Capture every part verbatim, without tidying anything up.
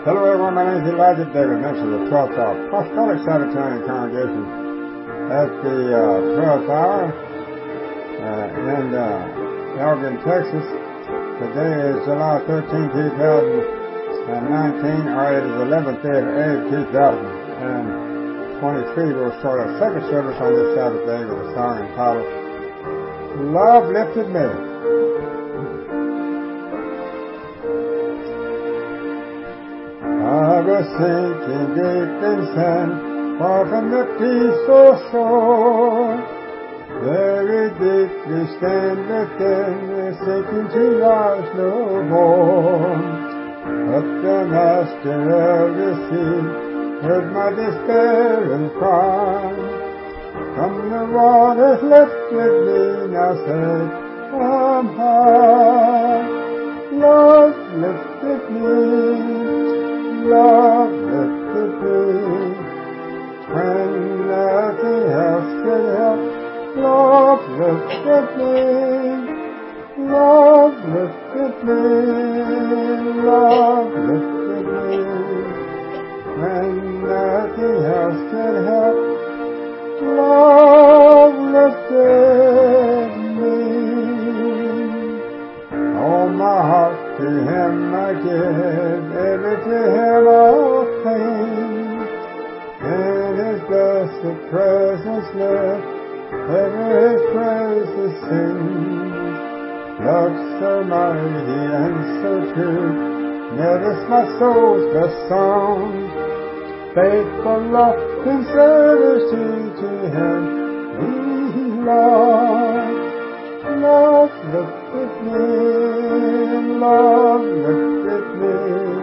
Hello everyone, my name is Elijah David, minister of the twelfth Hour Apostolic Sabbatarian Congregation at the uh, twelfth Hour uh, in uh, Elgin, Texas. Today is July thirteenth, two thousand nineteen, or it is the eleventh day of Ab, two thousand twenty-three. We'll start our second service on this Sabbath day with a song entitled Love Lifted Me. I was sinking deep in sin, far from the peaceful shore. Very deeply stand within, sinking to rise no more. But the Master of the sea heard my despair and cry. From the waters lifted me, now said, I'm high. Love lifted me. Love lifted me, when nothing else could help. Love lifted me, love lifted me, love lifted me, when nothing else could help. Love lifted me. All my heart to Him I give, ever to Him I'll cling. In His blessed presence live, ever His praises sing. Love so mighty and so true, never my soul's best song. Faithful love in service to Him we love. Love lifted me, love lifted me,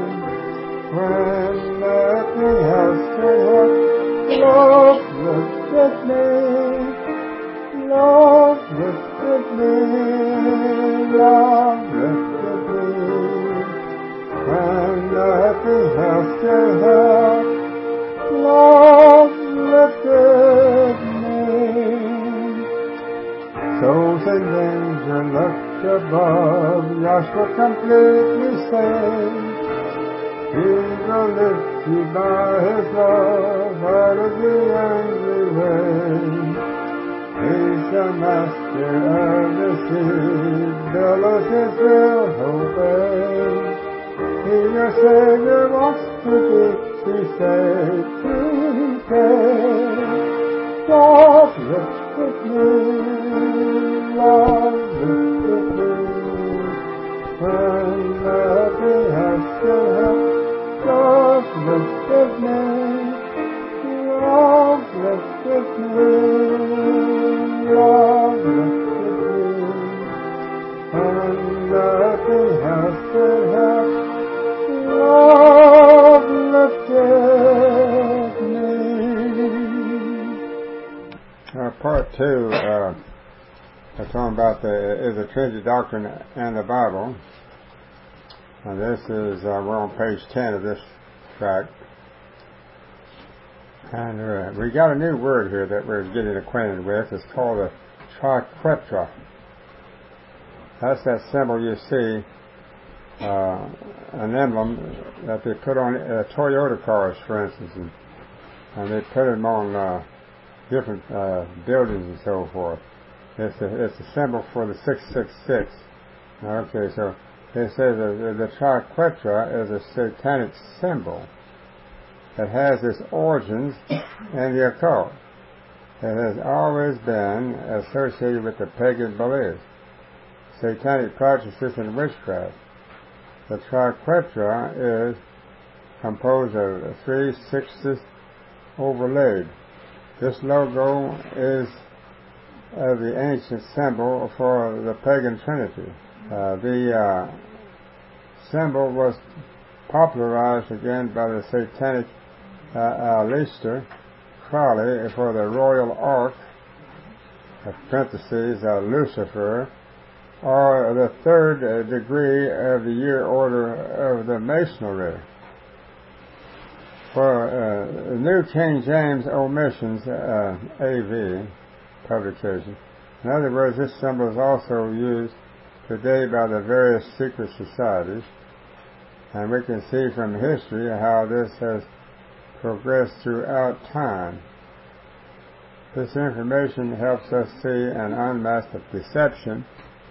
when nothing else could help. Love lifted me, love lifted me, love lifted me, when nothing else could help. Love lifted me. Souls in danger looked above, Joshua completely saved. He will lift you by His love out of the angry wave. He's the Master of the sea, billows His will obey. He your Savior wants to be saved today. Love lifted me, love lifted me, when nothing else could help. Love lifted me, love lifted me, love lifted me, when nothing else could help. Love lifted me. Uh, part two, uh, we're talking about the is the Trinity doctrine and the Bible. And this is uh, we're on page ten of this tract, and uh, we got a new word here that we're getting acquainted with. It's called a triquetra. That's that symbol you see, uh, an emblem that they put on uh, Toyota cars, for instance, and, and they put them on uh, different uh, buildings and so forth. It's a, it's a symbol for the six six six. Okay, so it says that the triquetra is a satanic symbol that has its origins in the occult. It has always been associated with the pagan beliefs, satanic practices, and witchcraft. The triquetra is composed of three sixes overlaid. This logo is uh, the ancient symbol for the pagan trinity. Uh, the uh, symbol was popularized again by the satanic uh, Aleister Crowley for the Royal Ark, uh, parentheses, uh, Lucifer, or the third uh, degree of the year order of the Masonry. For uh, New King James Omissions, uh, A V, publication. In other words, this symbol is also used today by the various secret societies And we can see from history how this has progressed throughout time. This information helps us see and unmask the deception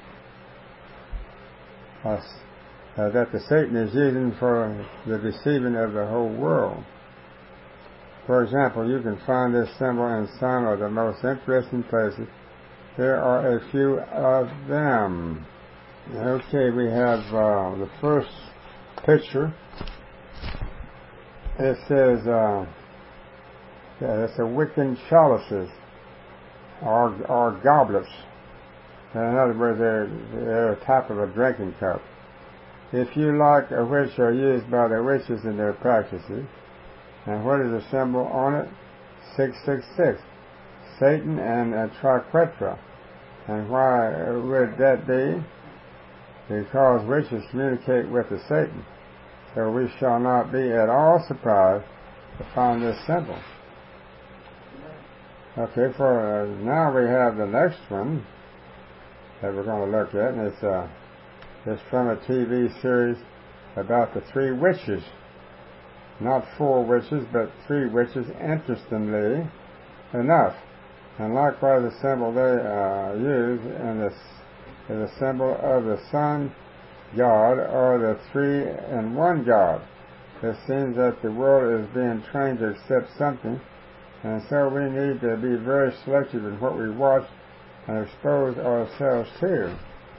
uh, uh, that the Satan is using for the deceiving of the whole world. For example, you can find this symbol in some of the most interesting places. There are a few of them. Okay, we have uh, the first picture. It says, uh, yeah, it's a wicked chalices, or, or goblets. In other words, they're, they're a type of a drinking cup. If you like, which are used by the witches in their practices. And what is the symbol on it? six six six. Satan and a triquetra. And why would that be? Because witches communicate with the Satan. So we shall not be at all surprised to find this symbol. Okay, for uh, now we have the next one that we're going to look at, and it's, uh, it's from a T V series about the three witches. Not four witches, but three witches, interestingly enough. And likewise, the symbol they uh, use in this is a symbol of the Sun God, or the three in one God. It seems that the world is being trained to accept something, and so we need to be very selective in what we watch and expose ourselves to.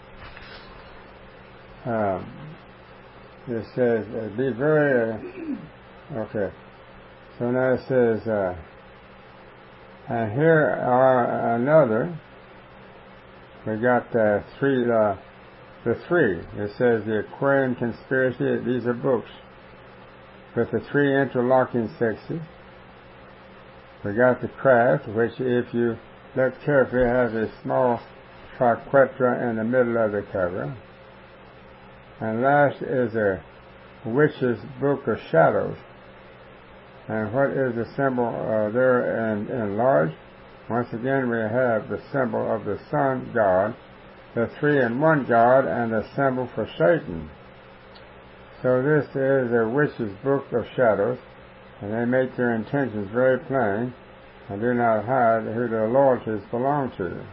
Um, it says, uh, be very... Uh, okay. So now it says, uh, and here are another. We got the three, uh, the three. It says the Aquarian Conspiracy. These are books with the three interlocking sexes. We got the Craft, which, if you look carefully, has a small triquetra in the middle of the cover. And last is a Witch's Book of Shadows. And what is the symbol uh, there in, in large? Once again, we have the symbol of the Sun God, the three-in-one God, and the symbol for Satan. So this is a Witch's Book of Shadows, and they make their intentions very plain and do not hide who their loyalties belong to.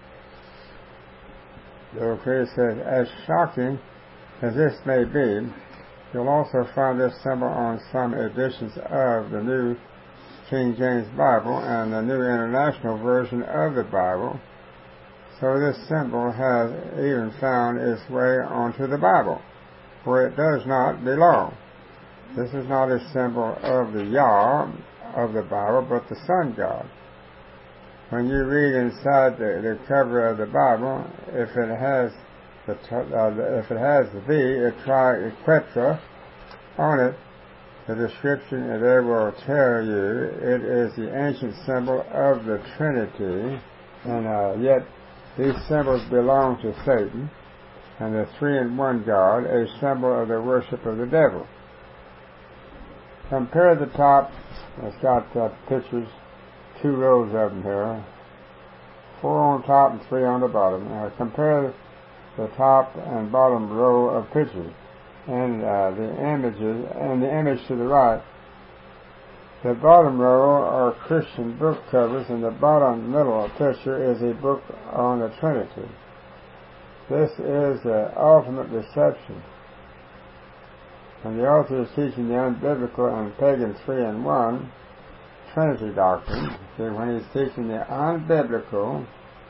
Okay, it says, as shocking as this may be, you'll also find this symbol on some editions of the New King James Bible and the New International Version of the Bible. So this symbol has even found its way onto the Bible, where it does not belong. This is not a symbol of the Yah of the Bible, but the Sun God. When you read inside the, the cover of the Bible, if it has the uh, if it has the triquetra on it, the description they will tell you it is the ancient symbol of the Trinity, and uh, yet these symbols belong to Satan and the three-in-one God, a symbol of the worship of the devil. Compare the top. It's got uh, pictures, two rows of them here, four on top and three on the bottom. Uh, compare the top and bottom row of pictures, and uh, the images, and the image to the right. The bottom row are Christian book covers, and the bottom middle picture is a book on the Trinity. This is the ultimate deception. And the author is teaching the unbiblical and pagan three-in-one Trinity doctrine. See, when he's teaching the unbiblical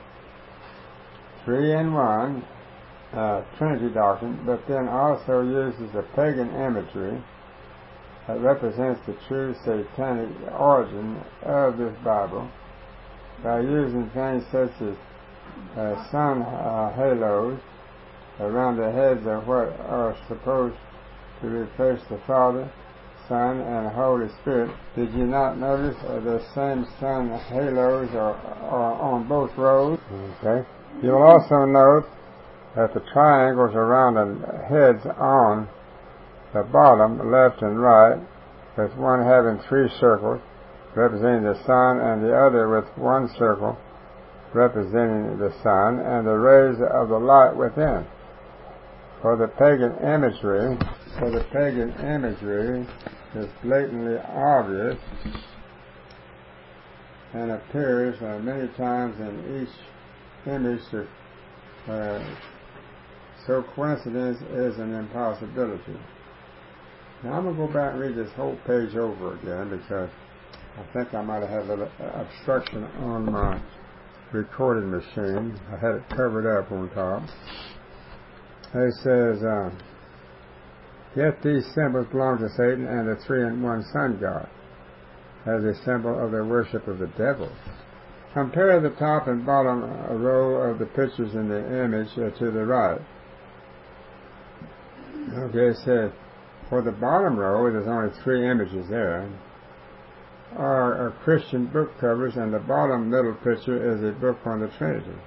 three-in-one uh, Trinity doctrine, but then also uses the pagan imagery that represents the true satanic origin of this Bible by using things such as uh, sun uh, halos around the heads of what are supposed to replace the Father, Son, and Holy Spirit. Did you not notice uh, the same sun halos are, are on both rows? Okay. You'll also note that the triangles around the heads on the bottom, left and right, with one having three circles representing the sun, and the other with one circle representing the sun and the rays of the light within. For the pagan imagery for the pagan imagery is blatantly obvious and appears uh, many times in each image. To, uh, so coincidence is an impossibility. Now I'm going to go back and read this whole page over again because I think I might have had a little obstruction on my recording machine. I had it covered up on top. It says, uh, yet these symbols belong to Satan and the three-in-one sun god as a symbol of their worship of the devil. Compare the top and bottom row of the pictures in the image uh, to the right. Okay, it says, for the bottom row, there's only three images there, are, are Christian book covers, and the bottom middle picture is a book on the Trinity.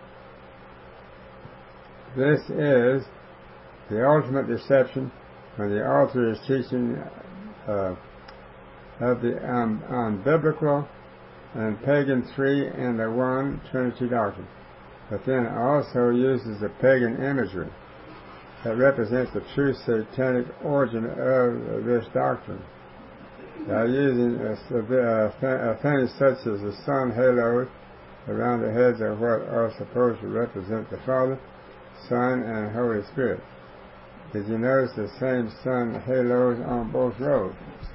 This is the ultimate deception when the author is teaching uh, of the um, unbiblical and pagan three and the one Trinity doctrine, but then also uses the pagan imagery that represents the true satanic origin of this doctrine. By using uh, things such as the sun halos around the heads of what are supposed to represent the Father, Son, and Holy Spirit. Did you notice the same sun halos on both rows?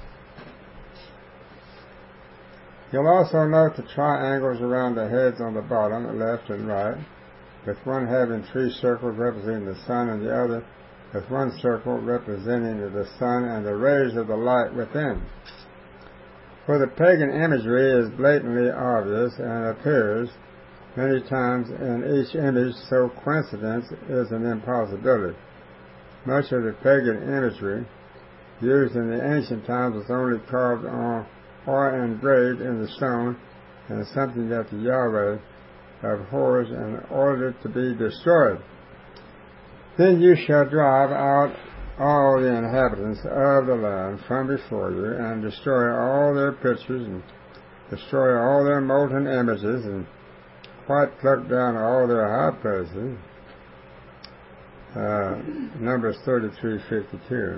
You'll also note the triangles around the heads on the bottom, left and right, with one having three circles representing the sun and the other with one circle representing the sun and the rays of the light within. For the pagan imagery is blatantly obvious and appears many times in each image, so coincidence is an impossibility. Much of the pagan imagery used in the ancient times was only carved on or engraved in the stone, and something that the Yahweh abhors and ordered to be destroyed. Then you shall drive out all the inhabitants of the land from before you, and destroy all their pictures, and destroy all their molten images, and quite pluck down all their high places. Uh, Numbers thirty-three fifty-two.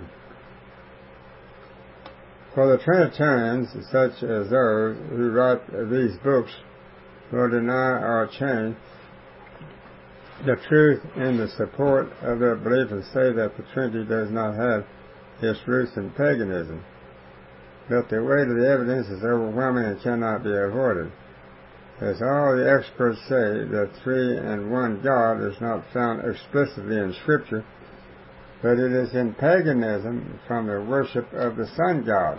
For the Trinitarians, such as those who write these books, will deny or change the truth in the support of their belief and say that the Trinity does not have its roots in paganism. But the weight of the evidence is overwhelming and cannot be avoided. As all the experts say, the three and one God is not found explicitly in Scripture, but it is in paganism from the worship of the sun god.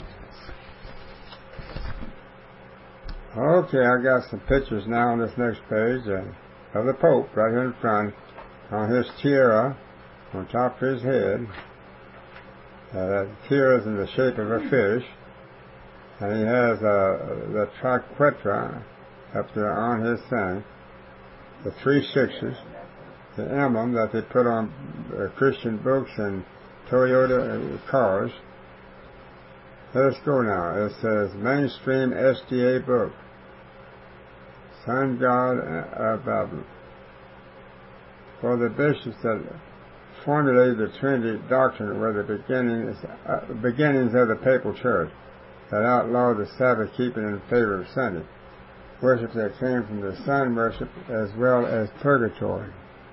Okay, I got some pictures now on this next page uh, of the Pope right here in front on his tiara on top of his head. Uh, that tiara is in the shape of a fish, and he has uh, the triquetra up there on his thing, the three sixes, the emblem that they put on uh, Christian books and Toyota cars. Let's go now. It says Mainstream S D A Book, Sun God of Babylon. For the bishops that formulated the Trinity doctrine were the beginnings, uh, beginnings of the Papal Church that outlawed the Sabbath keeping in favor of Sunday, worship that came from the sun worship as well as purgatory,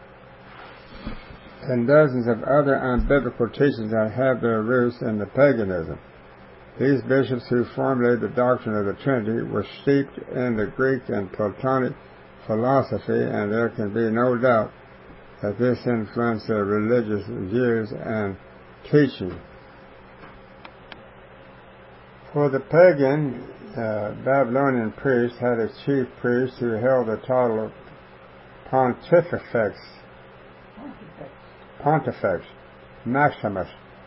and dozens of other unbiblical teachings that have their roots in the paganism. These bishops who formulated the doctrine of the Trinity were steeped in the Greek and Platonic philosophy, and there can be no doubt that this influenced their religious views and teaching. For the pagan, uh, Babylonian priest had a chief priest who held the title of Pontifex, Pontifex Maximus.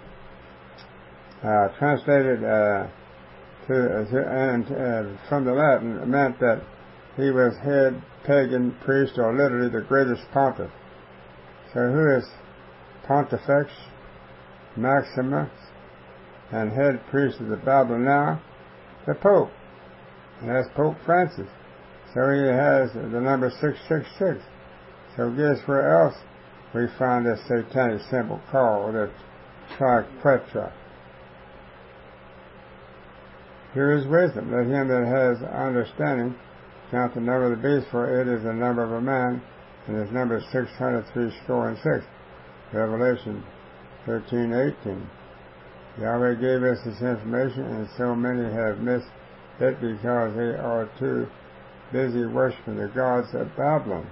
Uh, translated uh, to, uh, to and uh, from the Latin, it meant that he was head pagan priest, or literally the greatest pontiff. So who is Pontifex Maximus and head priest of the Bible now? The Pope. And that's Pope Francis. So he has the number six six six. So guess where else we find this satanic symbol called the triquetra. Here is wisdom. Let him that has understanding count the number of the beast, for it is the number of a man, and his number is six hundred three score and six. Revelation thirteen eighteen. Yahweh gave us this information, and so many have missed it because they are too busy worshiping the gods of Babylon.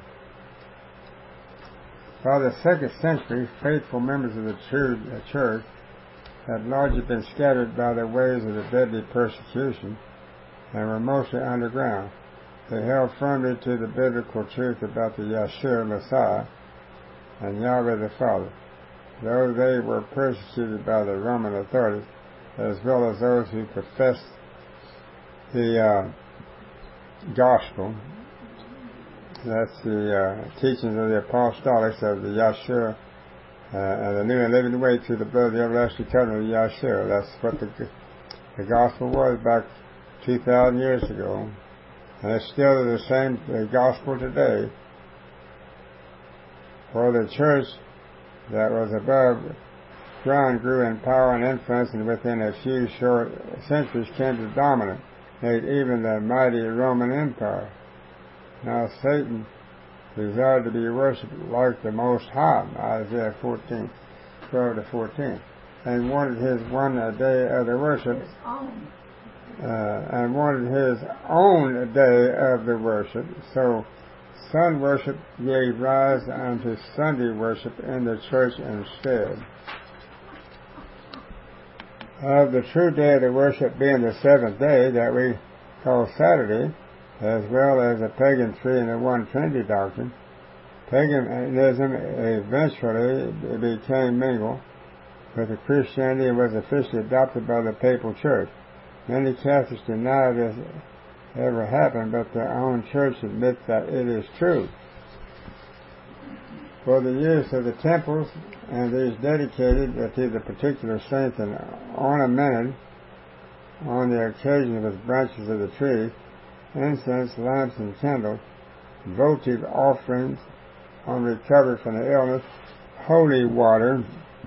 By the second century, faithful members of the church had largely been scattered by the waves of the deadly persecution and were mostly underground. They held firmly to the biblical truth about the Yeshua Messiah and Yahweh the Father, though they were persecuted by the Roman authorities, as well as those who professed the uh, gospel. That's the uh, teachings of the apostolics of the Yeshua uh, and the new and living way through the blood of the everlasting covenant of Yeshua. That's what the, the gospel was back two thousand years ago. And it's still the same the gospel today. For the church that was above ground grew in power and influence, and within a few short centuries came to dominate even the mighty Roman Empire. Now Satan desired to be worshipped like the Most High, Isaiah fourteen, twelve to fourteen, and wanted his one day of the worship, uh, and wanted his own day of the worship. So sun worship gave rise unto Sunday worship in the church instead. Of the true day of the worship being the seventh day that we call Saturday, as well as the pagan three and the one Trinity doctrine, paganism eventually became mingled with the Christianity and was officially adopted by the Papal Church. Many Catholics deny this ever happened, but their own church admits that it is true. For the use of the temples and these dedicated to the particular saints and ornamented on the occasion with branches of the tree, incense, lamps, and candles, votive offerings on recovery from the illness, holy water,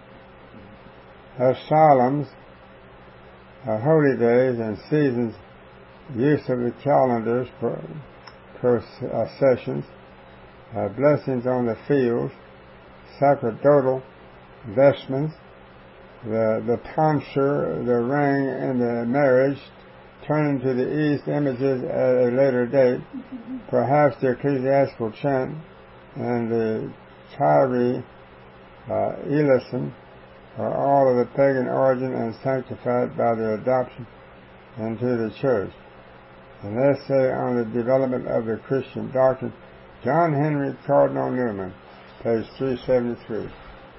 asylums, uh, holy days and seasons, use of the calendars, processions, uh, blessings on the fields, sacerdotal vestments, the, the tonsure, the ring, and the marriage, turning to the east, images at a later date, perhaps the ecclesiastical chant and the Kyrie uh, eleison are all of the pagan origin and sanctified by the adoption into the church. An essay on the development of the Christian doctrine, John Henry Cardinal Newman, page three seventy-three.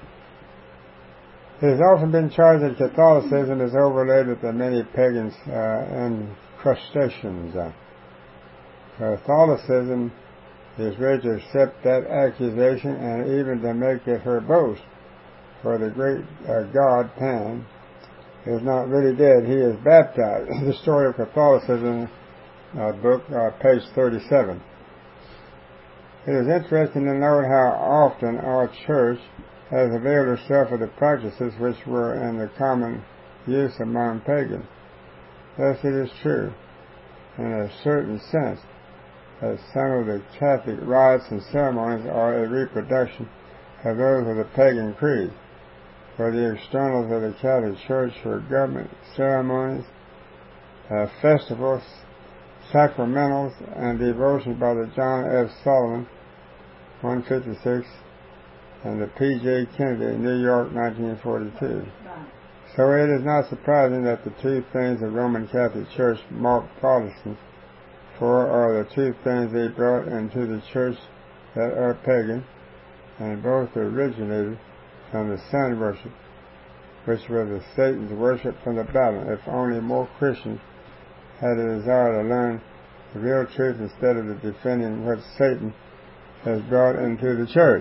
It has often been charged that Catholicism is overlaid with the many pagan uh, incrustations. Uh, Catholicism is ready to accept that accusation and even to make it her boast, for the great uh, God Pan is not really dead, he is baptized. The Story of Catholicism uh, book, uh, page thirty-seven. It is interesting to note how often our church has availed herself of the practices which were in the common use among pagans. Thus it is true, in a certain sense, that some of the Catholic rites and ceremonies are a reproduction of those of the pagan creed. For the externals of the Catholic Church were government ceremonies, uh, festivals, sacramentals, and devotions by the John F. Sullivan, one fifty-six, and the P J Kennedy, New York, nineteen forty-two. So it is not surprising that the two things the Roman Catholic Church marked Protestants for are the two things they brought into the church that are pagan, and both originated from the sun worship, which was the Satan's worship from the Babylon. If only more Christians had a desire to learn the real truth instead of the defending what Satan has brought into the church.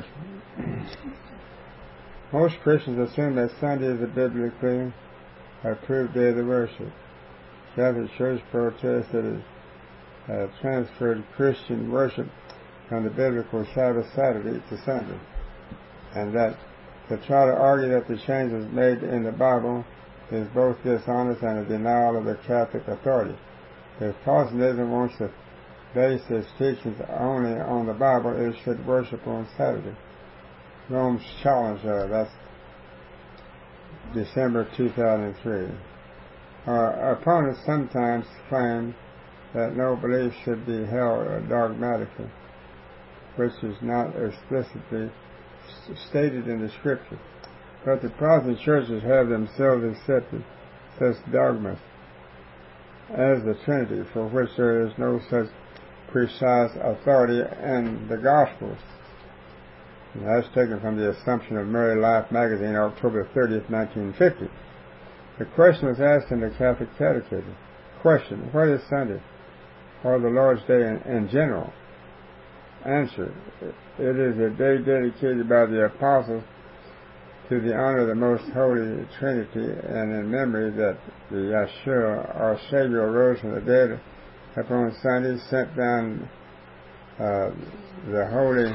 Most Christians assume that Sunday is a biblically approved day of the worship. Catholic Church protests that it uh, transferred Christian worship from the biblical Sabbath Saturday to Sunday, and that To try to argue that the changes made in the Bible is both dishonest and a denial of the Catholic authority. If Protestantism wants to base its teachings only on the Bible, it should worship on Saturday. Rome's Challenge, uh, that's December two thousand three. Our opponents sometimes claim that no belief should be held dogmatically, which is not explicitly stated in the Scripture. But the Protestant churches have themselves accepted such dogmas as the Trinity, for which there is no such precise authority in the Gospels. And that's taken from the Assumption of Mary Life magazine, October thirtieth, nineteen fifty. The question was asked in the Catholic Catechism. Question: what is Sunday, or the Lord's Day in, in general? Answer: it is a day dedicated by the Apostles to the honor of the Most Holy Trinity, and in memory that the Yeshua, our Savior, rose from the dead upon Sunday, sent down uh, the Holy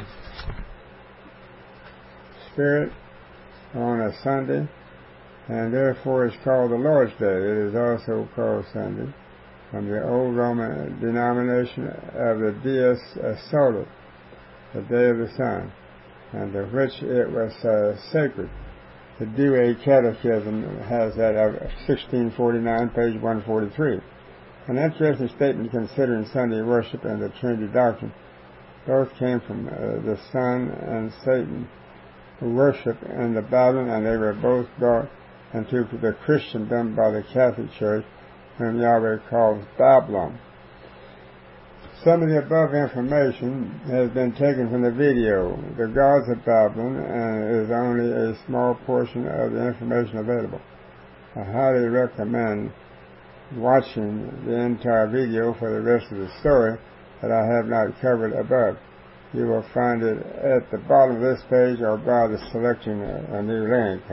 Spirit on a Sunday, and therefore is called the Lord's Day. It is also called Sunday, from the old Roman denomination of the Dies Solis, the day of the sun, and to which it was uh, sacred. The Douay Catechism has that of sixteen forty-nine, page one forty-three. An interesting statement considering Sunday worship and the Trinity doctrine. Both came from uh, the Son and Satan, who worship in the Babylon, and they were both brought into the Christendom by the Catholic Church, whom Yahweh calls Babylon. Some of the above information has been taken from the video, The Gods of Babylon, and is only a small portion of the information available. I highly recommend watching the entire video for the rest of the story that I have not covered above. You will find it at the bottom of this page or by the selecting a new link.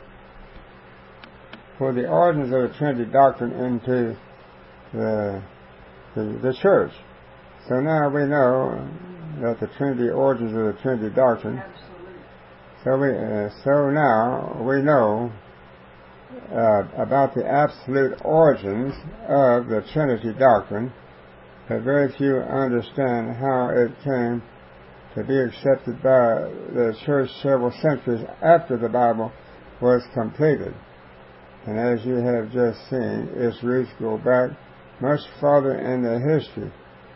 For the origins of the Trinity doctrine into the, the, the church. So now we know that the Trinity, origins of the Trinity doctrine. So we, uh, so now we know uh, about the absolute origins of the Trinity doctrine, but very few understand how it came to be accepted by the church several centuries after the Bible was completed. And as you have just seen, its roots go back much farther in the history.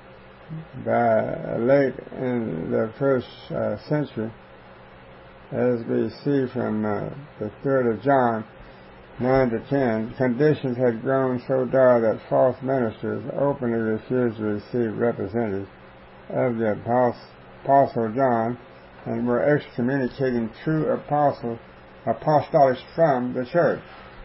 By late in the first uh, century, as we see from uh, the third of John nine to ten, conditions had grown so dire that false ministers openly refused to receive representatives of the apostle, apostle John, and were excommunicating true apostles, apostolics from the church.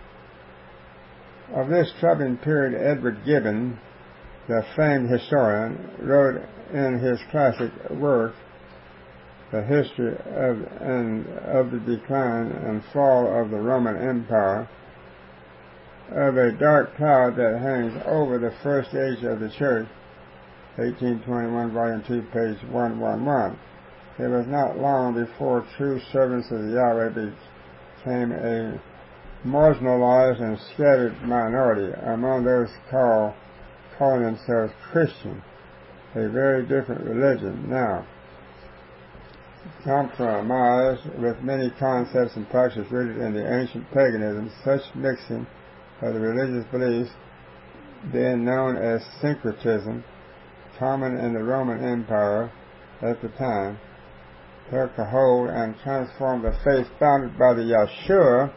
Of this troubling period, Edward Gibbon, the famed historian, wrote in his classic work, The History of, and, of the Decline and Fall of the Roman Empire, of a dark cloud that hangs over the first age of the church, eighteen twenty-one, volume two, page one eleven. It was not long before true servants of Yahweh became a marginalized and scattered minority among those called calling themselves Christian, a very different religion now, compromised with many concepts and practices rooted in the ancient paganism. Such mixing of the religious beliefs, then known as syncretism, common in the Roman Empire at the time, took a hold and transformed the faith founded by the Yeshua.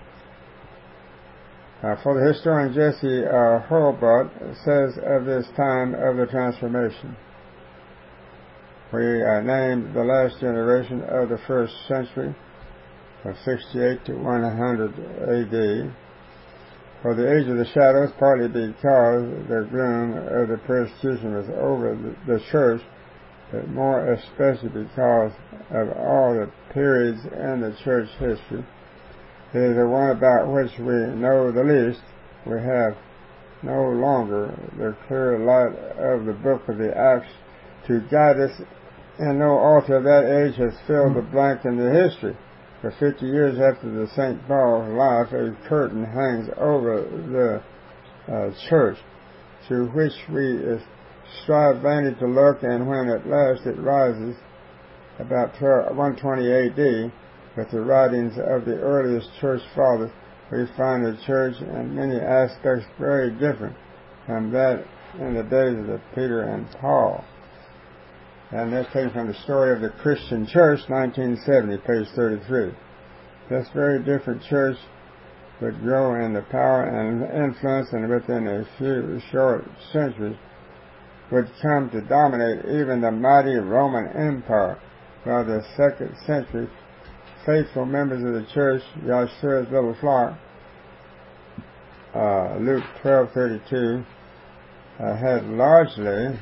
Uh, for the historian Jesse uh, Hurlbut says of this time of the transformation, we uh, named the last generation of the first century, from sixty-eight to one hundred A D, for the age of the shadows, partly because the gloom of the persecution was over the, the church, but more especially because of all the periods in the church history. It is the one about which we know the least. We have no longer the clear light of the book of the Acts to guide us, and no author of that age has filled the blank in the history. For fifty years after the Saint Paul's life, a curtain hangs over the uh, church, through which we uh, strive vainly to look, and when at last it rises, about one twenty A D, with the writings of the earliest church fathers, we find the church in many aspects very different from that in the days of Peter and Paul. And that's taken from the Story of the Christian Church, nineteen seventy, page thirty-three. This very different church would grow in the power and influence, and within a few short centuries would come to dominate even the mighty Roman Empire, while the second century faithful members of the church, Yahshua's little flock, uh, Luke twelve thirty-two, uh, had largely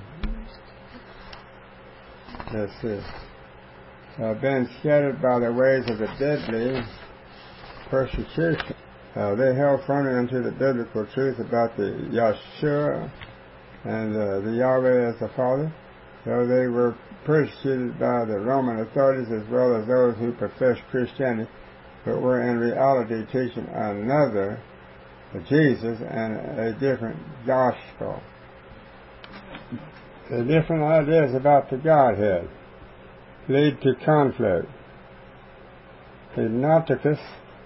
let's see, uh, been scattered by the ways of the deadly persecution. Uh, they held firmly into the biblical truth about the Yahshua and uh, the Yahweh as the Father, though they were persecuted by the Roman authorities as well as those who professed Christianity, but were in reality teaching another Jesus and a different gospel. The different ideas about the Godhead lead to conflict. Ignoticus,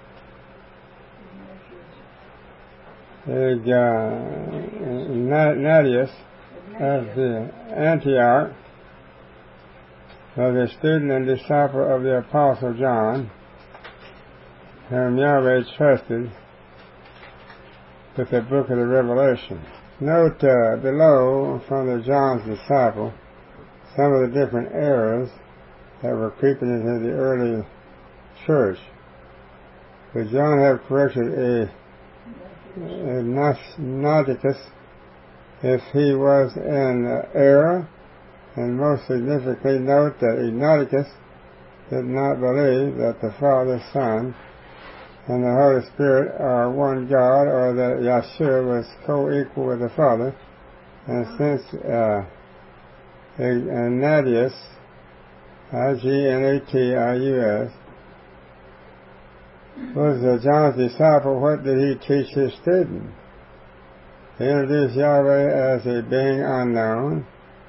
Ignatius, as the Antioch, was a student and disciple of the Apostle John, whom Yahweh trusted with the book of the Revelation. Note uh, below, from the John's disciple, some of the different errors that were creeping into the early church. Would John have corrected a, a Gnosticus if he was in uh, error? And most significantly, note that Ignoticus did not believe that the Father, Son, and the Holy Spirit are one God, or that Yahshua was co-equal with the Father. And since uh, Ignatius, I G N A T I U S, was uh, John's disciple, what did he teach his student? He introduced Yahweh as a being unknown.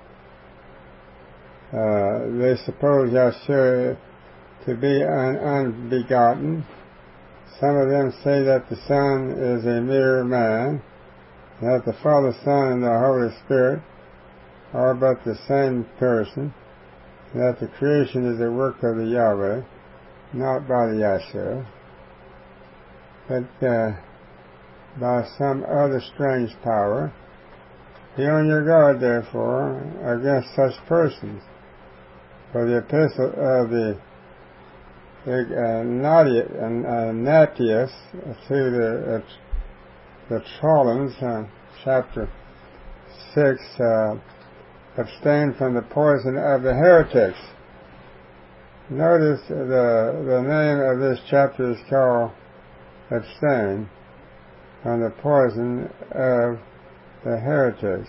Uh, they suppose Yahshua to be un- unbegotten. Some of them say that the Son is a mere man, that the Father, Son, and the Holy Spirit are but the same person, that the creation is a work of the Yahweh, not by the Yahshua, but uh, by some other strange power. Be on your guard, therefore, against such persons. For the epistle of the Ignatius to the the Trojans, uh, chapter six, uh, abstain from the poison of the heretics. Notice the the name of this chapter is called Abstain from the poison of the heretics.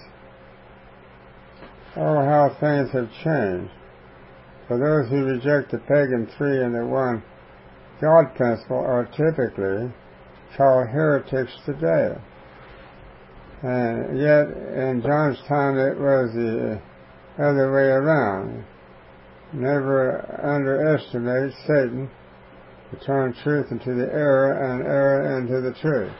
Oh, how things have changed. For those who reject the pagan three and the one God principle are typically called heretics today. And yet, in John's time, it was the other way around. Never underestimate Satan to turn truth into the error and error into the truth.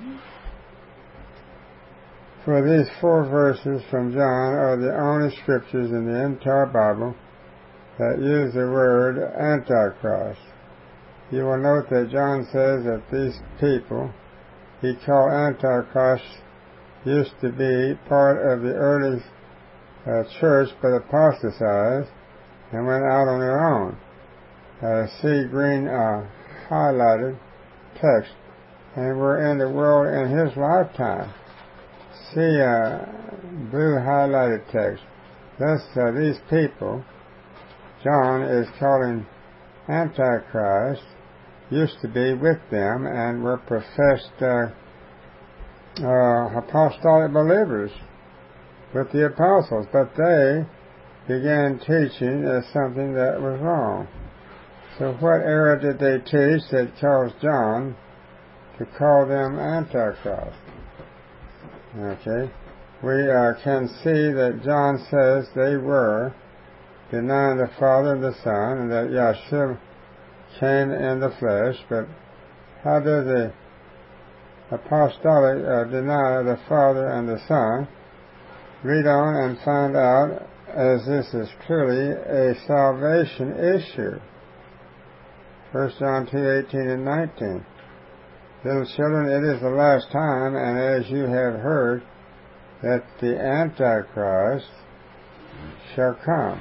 For these four verses from John are the only scriptures in the entire Bible that use the word Antichrist. You will note that John says that these people he called Antichrist used to be part of the early uh, church but apostatized and went out on their own. Uh, see green uh, highlighted text, and were in the world in his lifetime. See uh, blue highlighted text. Thus uh, these people John is calling Antichrist used to be with them and were professed uh, uh, apostolic believers with the apostles, but they began teaching as something that was wrong. So what error did they teach that caused John to call them Antichrist? Okay. We uh, can see that John says they were denying the Father and the Son, and that Yahshua came in the flesh. But how does the apostolic uh, deny the Father and the Son? Read on and find out, as this is clearly a salvation issue. First John two, eighteen and nineteen. Little children, it is the last time, and as you have heard, that the Antichrist shall come.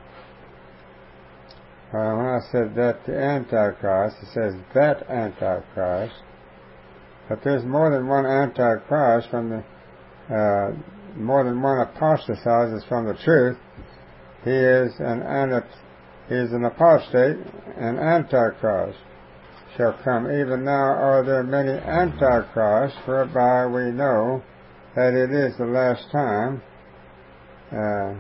Uh, when I said that the Antichrist, it says that Antichrist. But there's more than one Antichrist from the, uh, more than one apostatizes from the truth. He is an, an he is an apostate, an Antichrist shall come. Even now are there many Antichrists, whereby we know that it is the last time. Uh,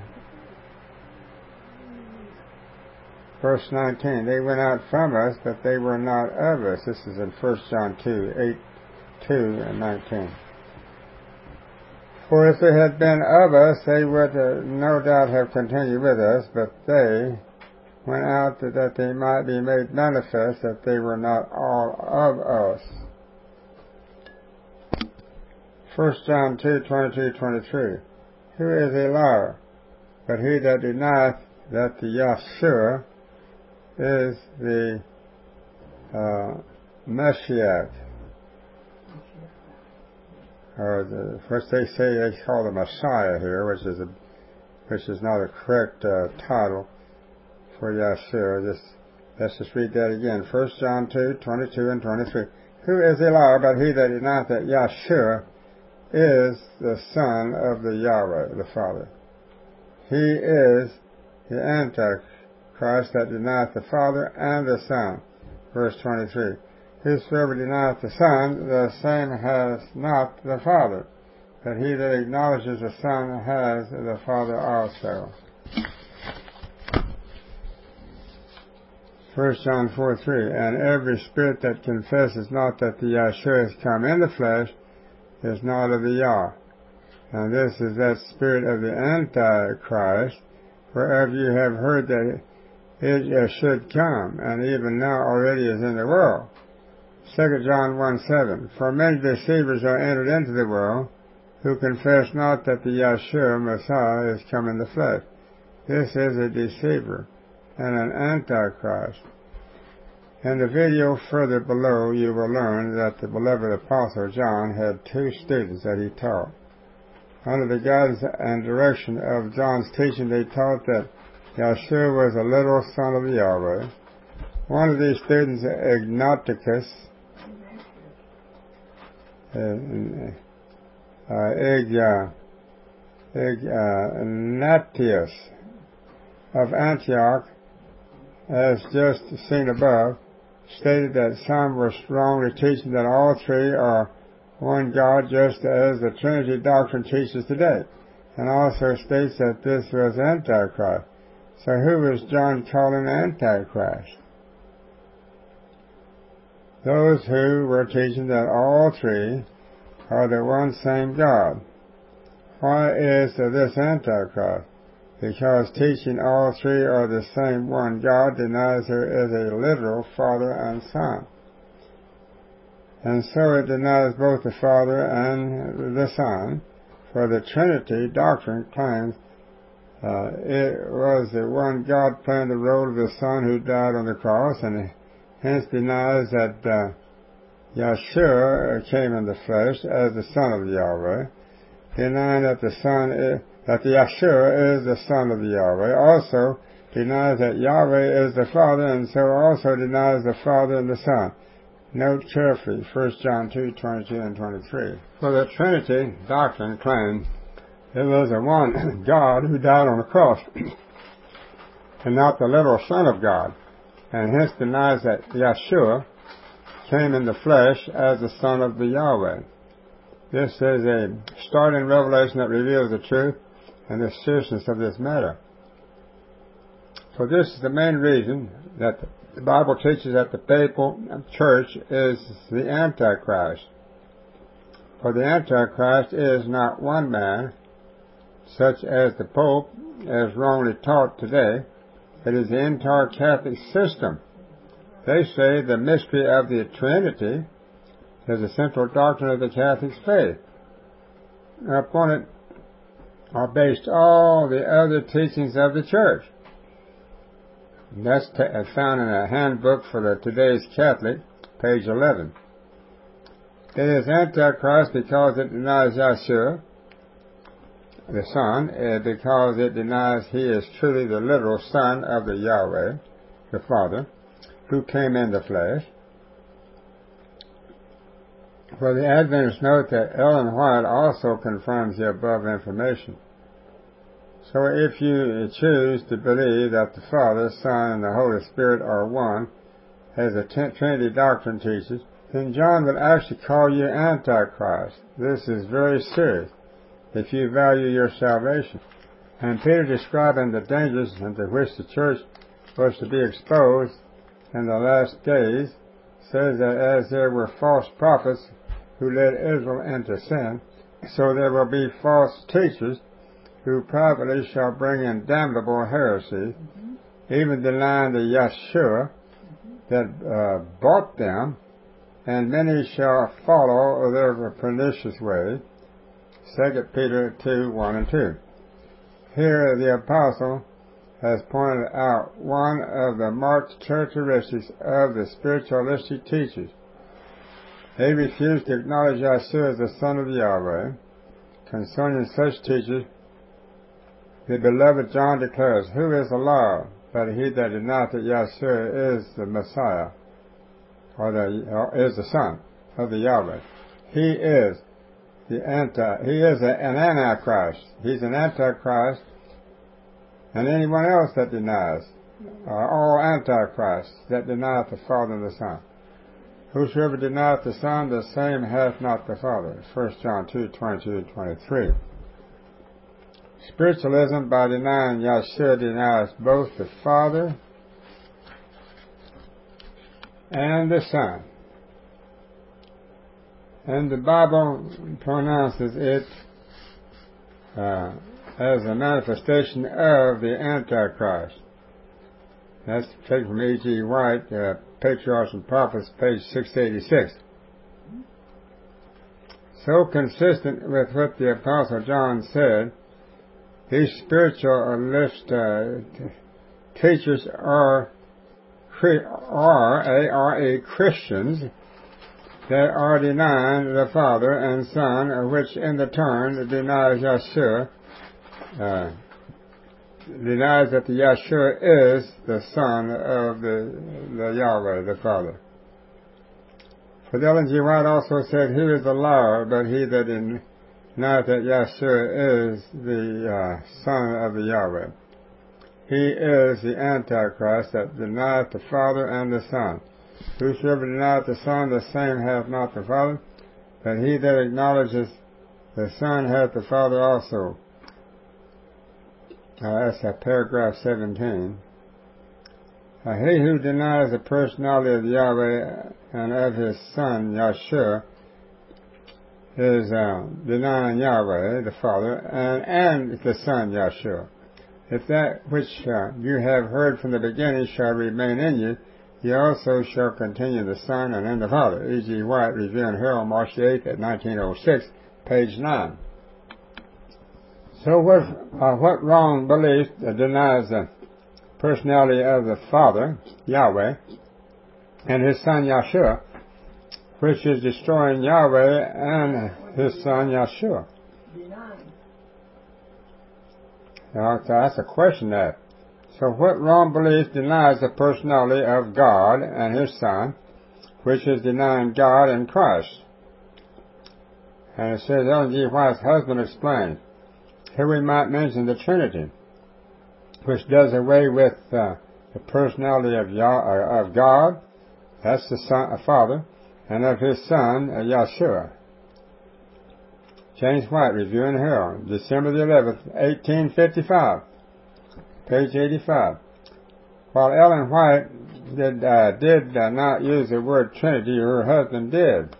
verse nineteen, they went out from us, but they were not of us. This is in First John two, eight, two and nineteen. For if they had been of us, they would uh, no doubt have continued with us, but they went out that they might be made manifest that they were not all of us. First John two, twenty-two, twenty-three. Who is a liar? But he that denieth that the Yahshua is the uh, Messiah, or the, what they say they call the Messiah here, which is a, which is not a correct uh, title for Yahshua. Just, let's just read that again. First John two, twenty-two and twenty-three. Who is a liar but he that denieth that Yahshua is the Son of the Yahweh, the Father? He is the Antichrist that denieth the Father and the Son. Verse twenty-three. Whosoever denieth the Son, the same has not the Father. But he that acknowledges the Son has the Father also. First John four, three. And every spirit that confesses not that the Yahshua is come in the flesh is not of the Yah. And this is that spirit of the Antichrist, whereof you have heard that it should come, and even now already is in the world. Second John one, seven. For many deceivers are entered into the world, who confess not that the Yahshua Messiah is come in the flesh. This is a deceiver and an Antichrist. In the video further below, you will learn that the beloved Apostle John had two students that he taught. Under the guidance and direction of John's teaching, they taught that Yahshua was a literal son of Yahweh. One of these students, Ignatius, uh, uh, Ignatius of Antioch, as just seen above, stated that some were strongly teaching that all three are one God, just as the Trinity doctrine teaches today, and also states that this was Antichrist. So who was John calling Antichrist? Those who were teaching that all three are the one same God. Why is this Antichrist? Because teaching all three are the same one God denies there is a literal Father and Son. And so it denies both the Father and the Son, for the Trinity doctrine claims uh, it was the one God playing the role of the Son who died on the cross, and hence denies that uh, Yahshua came in the flesh as the Son of Yahweh, denying that the Son is, that the Yahshua is the Son of Yahweh. Also denies that Yahweh is the Father, and so also denies the Father and the Son. Note carefully, First John two, twenty-two and twenty-three. For the Trinity doctrine claims it was the one God who died on the cross, and not the literal Son of God, and hence denies that Yahshua came in the flesh as the Son of the Yahweh. This is a startling revelation that reveals the truth and the seriousness of this matter. For this is the main reason that The Bible teaches that the papal church is the Antichrist. For the Antichrist is not one man, such as the Pope, as wrongly taught today. It is the entire Catholic system. They say the mystery of the Trinity is the central doctrine of the Catholic faith. And upon it are based all the other teachings of the Church. And that's t- found in a handbook for the Today's Catholic, page eleven. It is Antichrist because it denies Yeshua, the Son, uh, because it denies He is truly the literal Son of the Yahweh, the Father, who came in the flesh. For the Adventists note that Ellen White also confirms the above information. So if you choose to believe that the Father, Son, and the Holy Spirit are one, as the Trinity doctrine teaches, then John would actually call you Antichrist. This is very serious if you value your salvation. And Peter, describing the dangers into which the church was to be exposed in the last days, says that as there were false prophets who led Israel into sin, so there will be false teachers who privately shall bring in damnable heresies, mm-hmm. even denying the Yeshua that uh, bought them, and many shall follow their pernicious way. Second Peter two, one and two. Here the apostle has pointed out one of the marked characteristics of the spiritualistic teachers. They refuse to acknowledge Yeshua as the Son of Yahweh. Concerning such teachers, the beloved John declares, "Who is a liar but he that denieth that Yeshua is the Messiah, or, the, or is the Son of the Yahweh? He is the anti. He is a, an Antichrist. He's an Antichrist, and anyone else that denies are all Antichrists that denieth the Father and the Son. Whosoever denieth the Son, the same hath not the Father." First John two, twenty-two and twenty-three. Spiritualism, by denying Yeshua, denies both the Father and the Son. And the Bible pronounces it uh, as a manifestation of the Antichrist. That's taken from E G White, uh, Patriarchs and Prophets, page six eighty-six. So consistent with what the Apostle John said, these spiritualist uh, t- teachers are, are, A R E, Christians that are denying the Father and Son, which in the turn denies Yeshua, uh, denies that the Yeshua is the Son of the, the Yahweh, the Father. For Ellen G. White also said, "Who is a liar but he that denieth that Yeshua is the uh, Son of the Yahweh? He is the Antichrist that denieth the Father and the Son. Whosoever denieth the Son, the same hath not the Father, but he that acknowledges the Son hath the Father also." Uh, that's uh, paragraph seventeen. Uh, he who denies the personality of Yahweh and of His Son, Yeshua, is uh, denying Yahweh, the Father, and, and the Son, Yeshua. If that which uh, you have heard from the beginning shall remain in you, ye also shall continue the Son and in the Father. E G. White, Review and Herald, March eighth, at nineteen oh six, page nine. So what, uh, what wrong belief denies the personality of the Father, Yahweh, and His Son, Yeshua, which is destroying Yahweh and His Son, Yeshua? Now, that's a question there. So what wrong belief denies the personality of God and His Son, which is denying God and Christ? And it says, Ellen G. White's husband explained. Here we might mention the Trinity, which does away with uh, the personality of, Yah, uh, of God, that's the Son, uh, Father, and of His Son, uh, Yeshua. James White, Review and Herald, December the eleventh, eighteen fifty-five, page eighty-five. while Ellen White did, uh, did uh, not use the word Trinity, her husband did.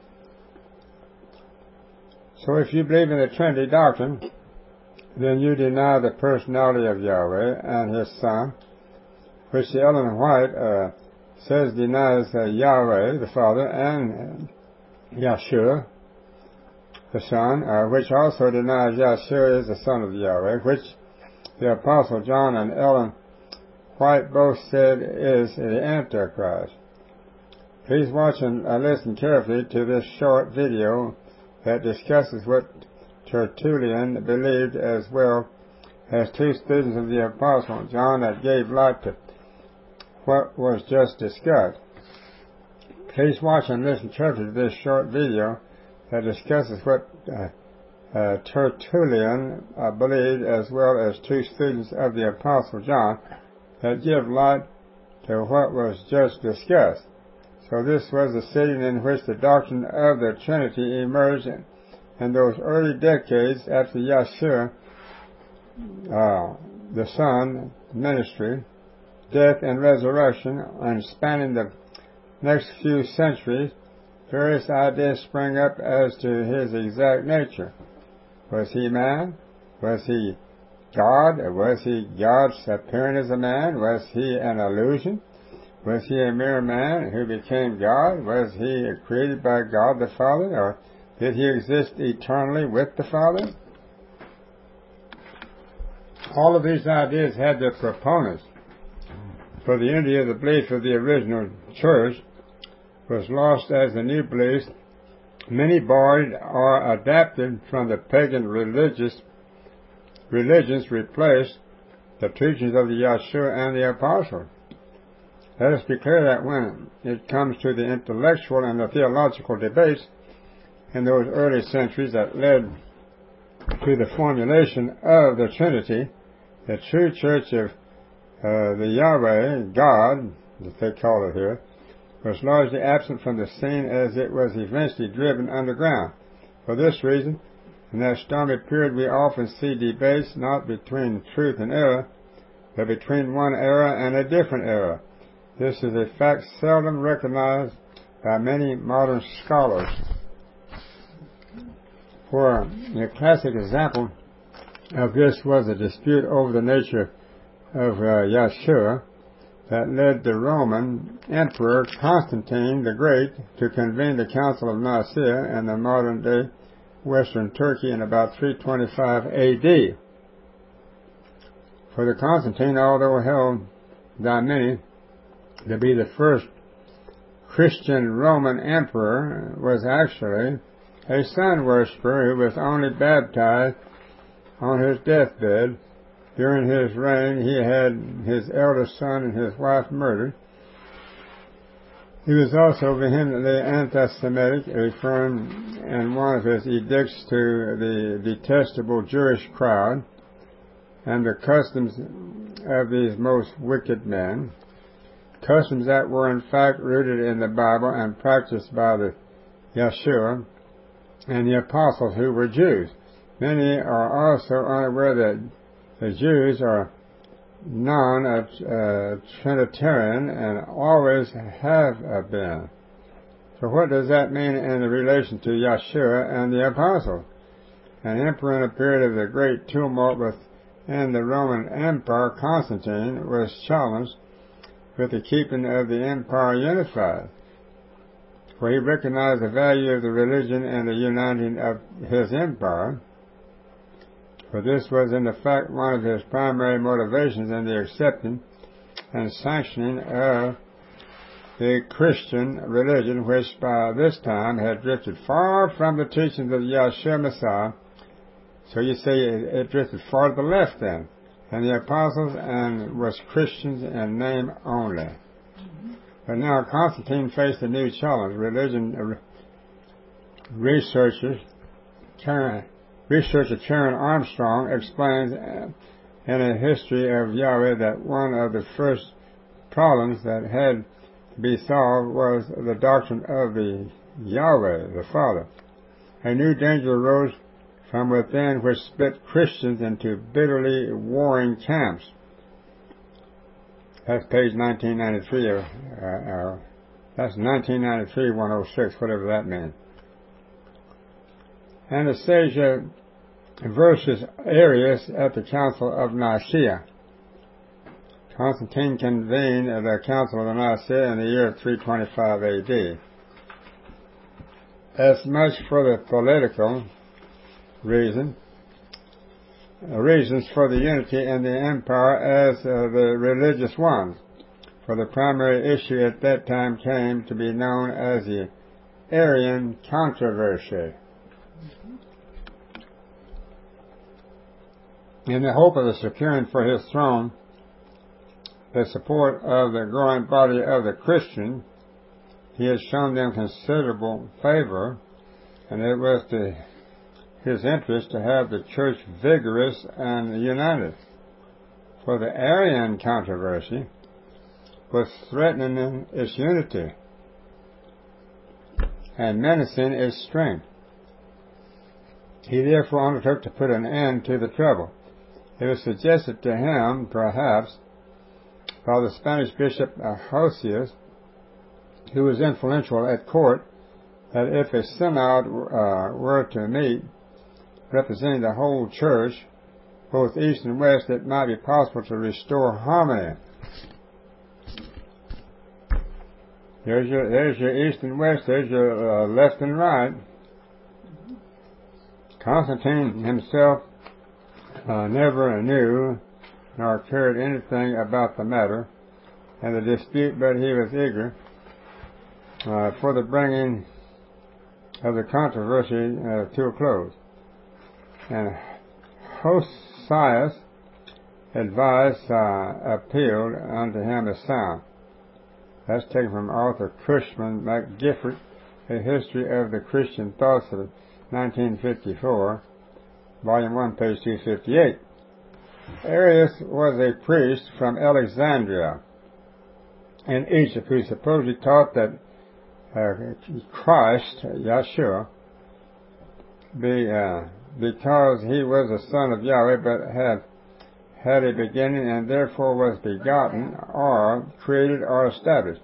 So if you believe in the Trinity doctrine, then you deny the personality of Yahweh and His Son, which Ellen White uh, says denies uh, Yahweh, the Father, and uh, Yahshua, the Son, uh, which also denies Yahshua is the Son of Yahweh, which the Apostle John and Ellen White both said is the Antichrist. Please watch and uh, listen carefully to this short video that discusses what Tertullian believed, as well as two students of the Apostle John that gave light to what was just discussed. Please watch and listen carefully to this short video that discusses what uh, uh, Tertullian uh, believed, as well as two students of the Apostle John that give light to what was just discussed. So this was the setting in which the doctrine of the Trinity emerged in, in those early decades after Yahshua, uh, the Son, ministry, death, and resurrection, and spanning the next few centuries. Various ideas sprang up as to His exact nature. Was He man? Was He God? Was He God appearing as a man? Was He an illusion? Was He a mere man who became God? Was He created by God the Father? Or did He exist eternally with the Father? All of these ideas had their proponents. For the unity of the belief of the original church was lost as the new beliefs, many borrowed or adapted from the pagan religious religions, replaced the teachings of the Yahshua and the Apostles. Let us be clear that when it comes to the intellectual and the theological debates in those early centuries that led to the formulation of the Trinity, the true church of uh, the Yahweh, God, as they call it here, was largely absent from the scene, as it was eventually driven underground. For this reason, in that stormy period, we often see debates not between truth and error, but between one era and a different era. This is a fact seldom recognized by many modern scholars. For a classic example of this was a dispute over the nature of uh, Yahshua that led the Roman Emperor Constantine the Great to convene the Council of Nicaea in the modern-day Western Turkey in about three twenty-five A D. For the Constantine, although held by many to be the first Christian Roman emperor, was actually a sun worshiper who was only baptized on his deathbed. During his reign, he had his eldest son and his wife murdered. He was also vehemently anti-Semitic, referring in one of his edicts to the detestable Jewish crowd and the customs of these most wicked men, customs that were in fact rooted in the Bible and practiced by the Yahshua and the apostles who were Jews. Many are also unaware that the Jews are non-Trinitarian and always have been. So what does that mean in relation to Yahshua and the apostles? An emperor in a period of the great tumult within the Roman Empire, Constantine, was challenged with the keeping of the empire unified, for he recognized the value of the religion and the uniting of his empire. For this was in fact one of his primary motivations in the accepting and sanctioning of the Christian religion, which by this time had drifted far from the teachings of Yahshua Messiah. So you say it, it drifted far to the left then, and the apostles, and was Christians in name only. Mm-hmm. But now Constantine faced a new challenge. Religion researchers Karen, Researcher Karen Armstrong explains in A History of Yahweh that one of the first problems that had to be solved was the doctrine of the Yahweh, the Father. A new danger arose from within which split Christians into bitterly warring camps. That's page nineteen ninety-three of, uh, uh, that's nineteen ninety-three one oh six, whatever that means. Anastasia versus Arius at the Council of Nicaea. Constantine convened at the Council of Nicaea in the year three twenty-five A D. As much for the political reason, uh, reasons for the unity in the empire as uh, the religious ones. For the primary issue at that time came to be known as the Arian controversy. In the hope of securing for his throne the support of the growing body of the Christian, he has shown them considerable favor, and it was to his interest to have the church vigorous and united. For the Arian controversy was threatening its unity and menacing its strength. He therefore undertook to put an end to the trouble. It was suggested to him, perhaps, by the Spanish bishop Hosius, who was influential at court, that if a synod uh, were to meet, representing the whole church, both east and west, it might be possible to restore harmony. There's your, there's your east and west, there's your uh, left and right. Constantine himself uh, never knew nor cared anything about the matter and the dispute, but he was eager uh, for the bringing of the controversy uh, to a close. And Hosius advised, uh, appealed unto him as sound. That's taken from Arthur Cushman McGifford, A History of the Christian Thoughts of nineteen fifty-four, Volume one, page two fifty-eight. Arius was a priest from Alexandria in Egypt who supposedly taught that uh, Christ, Yeshua, be, uh, because he was a son of Yahweh, but had had a beginning and therefore was begotten or created or established.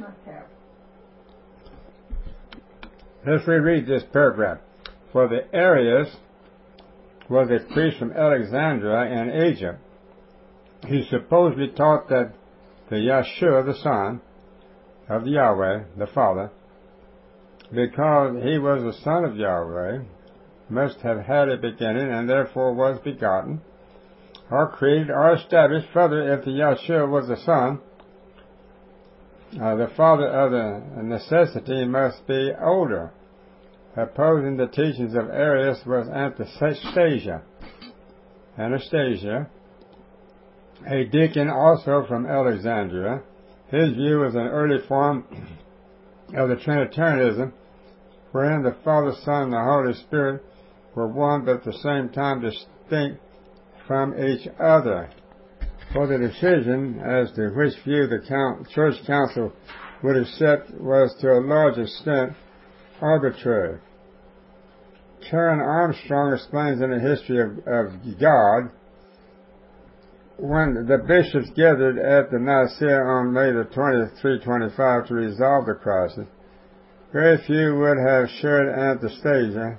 Let's reread this paragraph. For the Arius was a priest from Alexandria in Egypt. He supposedly taught that the Yeshua, the Son of Yahweh, the Father, because he was the Son of Yahweh, must have had a beginning and therefore was begotten, or created or established. Further, if the Yeshua was the Son, uh, the Father of the necessity must be older. Opposing the teachings of Arius was Anastasia. Anastasia, a deacon also from Alexandria. His view was an early form of the Trinitarianism, wherein the Father, Son, and the Holy Spirit were one but at the same time distinct from each other. For the decision as to which view the count, church council would accept was to a large extent arbitrary. Karen Armstrong explains in the History of, of God, when the bishops gathered at the Nicaea on May the twentieth, three twenty-five, to resolve the crisis, very few would have shared Anastasia,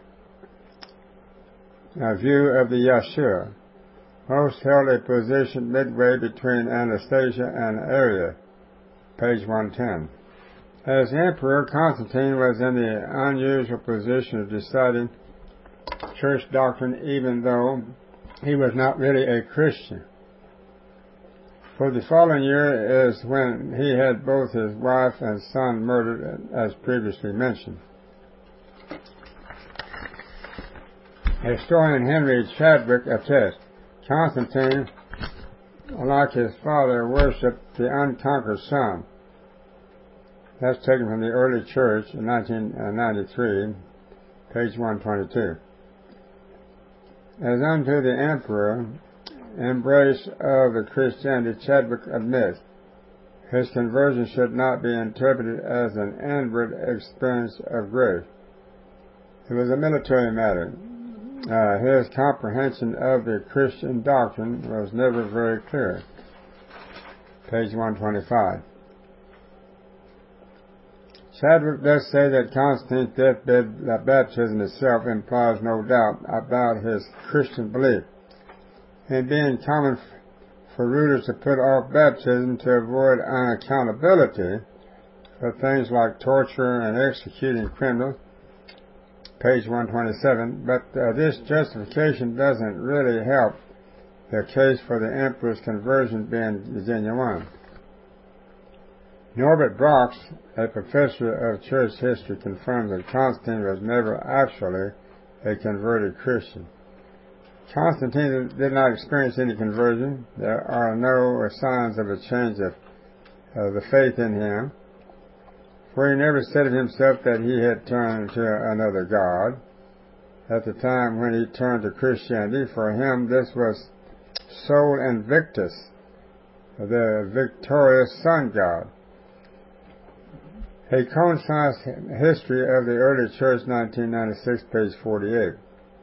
a view of the Yeshua. Most held a position midway between Anastasia and Arius, page one ten. As emperor, Constantine was in the unusual position of deciding church doctrine, even though he was not really a Christian. For the following year is when he had both his wife and son murdered, as previously mentioned. Historian Henry Chadwick attests, Constantine, like his father, worshipped the unconquered Son. That's taken from the Early Church in nineteen ninety-three, page one twenty-two. As unto the emperor, embrace of the Christianity, Chadwick admits, his conversion should not be interpreted as an inward experience of grace. It was a military matter. Uh, his comprehension of the Christian doctrine was never very clear. page one twenty-five. Chadwick does say that Constantine's deathbed baptism itself implies no doubt about his Christian belief, it being common for rulers to put off baptism to avoid unaccountability for things like torture and executing criminals, page one twenty-seven, but uh, this justification doesn't really help the case for the emperor's conversion being genuine. Norbert Brox, a professor of church history, confirms that Constantine was never actually a converted Christian. Constantine did not experience any conversion. There are no signs of a change of, of the faith in him, for he never said of himself that he had turned to another God. At the time when he turned to Christianity, for him this was Sol Invictus, the victorious sun god. A concise history of the early church, nineteen ninety-six, page forty-eight.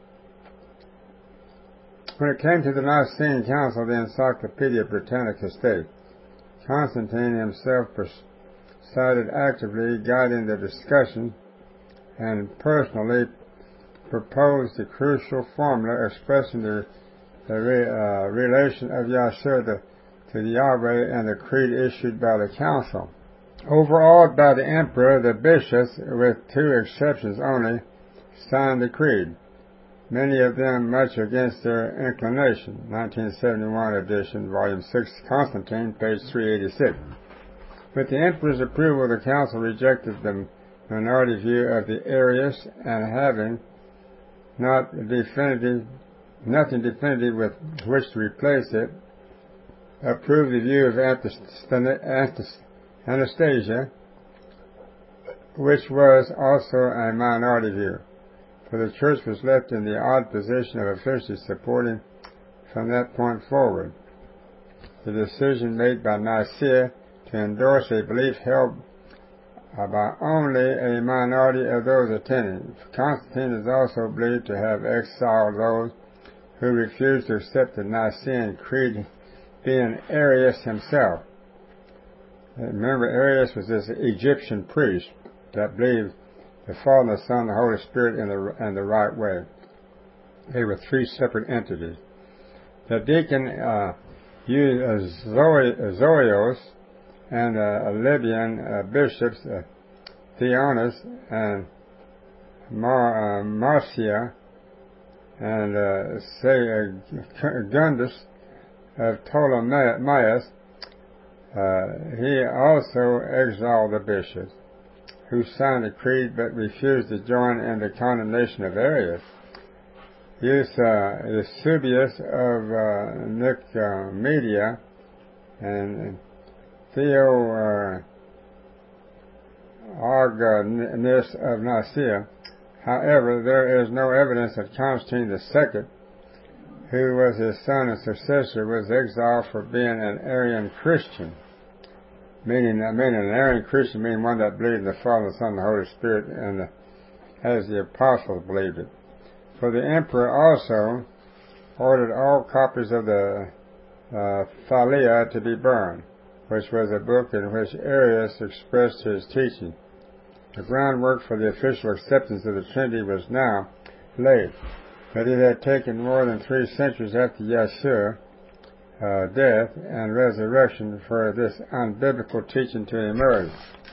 When it came to the Nicene Council, the Encyclopedia Britannica states, Constantine himself presided actively, guiding the discussion, and personally proposed the crucial formula expressing the, the re, uh, relation of Yahshua to, to the Yahweh and the creed issued by the council. Overawed by the emperor, the bishops, with two exceptions only, signed the creed, many of them much against their inclination. nineteen seventy-one edition, volume six, Constantine, page three eighty-six. With the emperor's approval, the council rejected the minority view of the Arius, and having not definitive, nothing definitive with which to replace it, approved the view of Anastasia, which was also a minority view, for the church was left in the odd position of officially supporting from that point forward the decision made by Nicaea to endorse a belief held by only a minority of those attending. Constantine is also believed to have exiled those who refused to accept the Nicene Creed, being Arius himself. Remember, Arius was this Egyptian priest that believed the Father, the Son, and the Holy Spirit in the, in the right way. They were three separate entities. The deacon uh, used Zoios and uh, Libyan uh, bishops, uh, Theonis and Mar- uh, Marcia and uh, Segundus of Ptolemais, uh, he also exiled the bishops who signed the creed but refused to join in the condemnation of Arius. Eus, uh, Eusebius of uh, Nicomedia and Theo uh, Argonus of Nicaea. However, there is no evidence that Constantine the Second, who was his son and successor, was exiled for being an Arian Christian. Meaning, I mean, an Arian Christian meaning one that believed in the Father, the Son, and the Holy Spirit, and the, as the apostles believed it. For the emperor also ordered all copies of the uh, Thalia to be burned, which was a book in which Arius expressed his teaching. The groundwork for the official acceptance of the Trinity was now laid, but it had taken more than three centuries after Yeshua's uh, death and resurrection for this unbiblical teaching to emerge.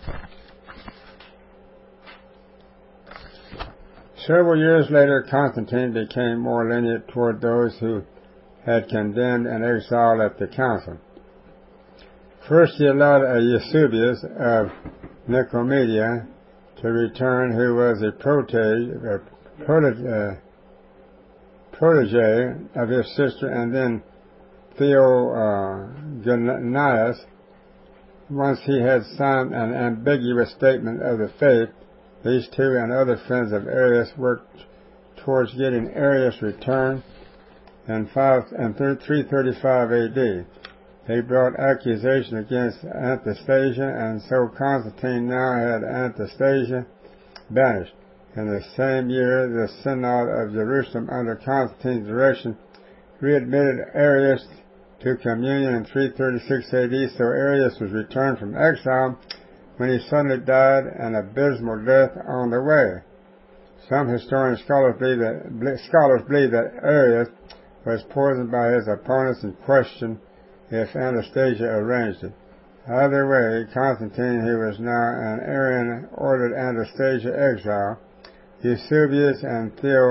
Several years later, Constantine became more lenient toward those who had condemned and exiled at the council. First, he allowed a Eusebius of Nicomedia to return, who was a protege, a protege, uh, protege of his sister, and then Theogonius. Once he had signed an ambiguous statement of the faith, these two and other friends of Arius worked towards getting Arius returned in three thirty-five A D. They brought accusation against Anastasia, and so Constantine now had Anastasia banished. In the same year, the Synod of Jerusalem, under Constantine's direction, readmitted Arius to communion in three thirty-six A D, so Arius was returned from exile when he suddenly died an abysmal death on the way. Some historian scholars believe that, scholars believe that Arius was poisoned by his opponents and questioned if Anastasia arranged it. Either way, Constantine, who was now an Arian, ordered Anastasia exiled. Eusebius and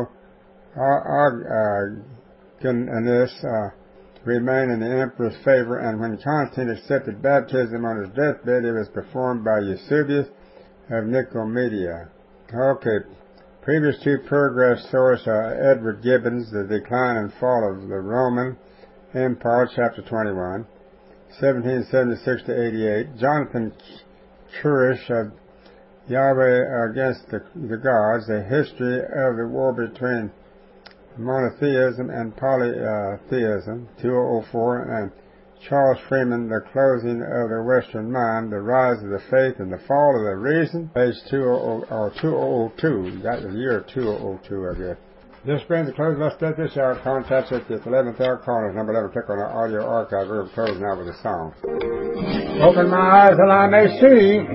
Theognis uh, remained in the emperor's favor, and when Constantine accepted baptism on his deathbed, it was performed by Eusebius of Nicomedia. Okay, previous two paragraph source are Edward Gibbons, The Decline and Fall of the Roman Empire, chapter twenty-one, seventeen seventy-six to eighty-eight. Jonathan Churish of Yahweh Against the, the Gods, A History of the War Between Monotheism and Polytheism, two thousand four, and Charles Freeman, The Closing of the Western Mind, The Rise of the Faith and the Fall of the Reason, page two thousand two. That was the year two thousand two, I guess. This brings the close of our study this hour. Contact us at the eleventh hour corner, number eleven. Click on our audio archive. We're closing now with a song. Open my eyes that I may see.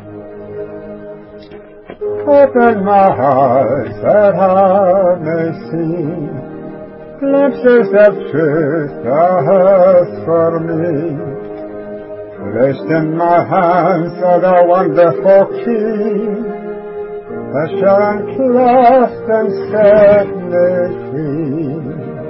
Open my eyes that I may see glimpses of truth thou hast for me. Placed in my hands are the wonderful key that shall unclasp and set me free.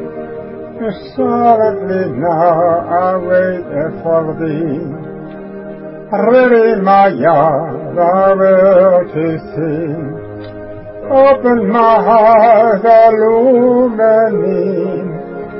Solidly now I wait for thee. Ready my yard, I will to see. Open my eyes, illuminate,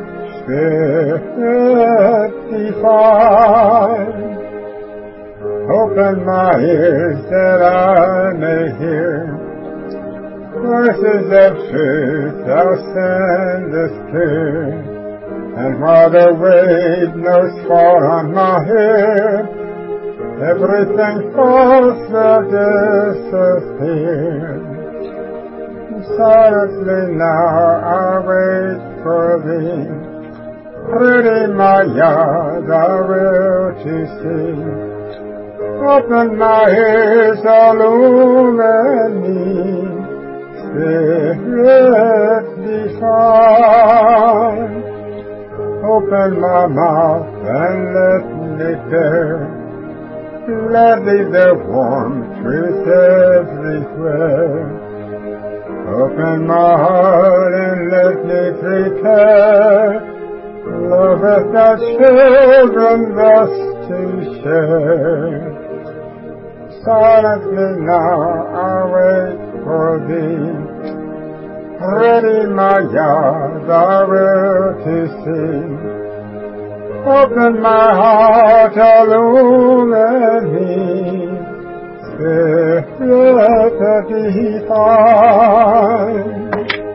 Spirit divine. Open my ears that I may hear voices of truth thou sendest clear. And while the wave notes fall on my head, everything false will disappear. Silently now I wait for thee. Ready my yard I will to see. Open my ears, illumine me, Spirit divine. Open my mouth and let me bear gladly the warm truth everywhere. Open my heart and let me prepare love with the children thus to share. Silently now I wait for thee. Ready my yard I will to see. Open my heart, illumine me, Spirit divine.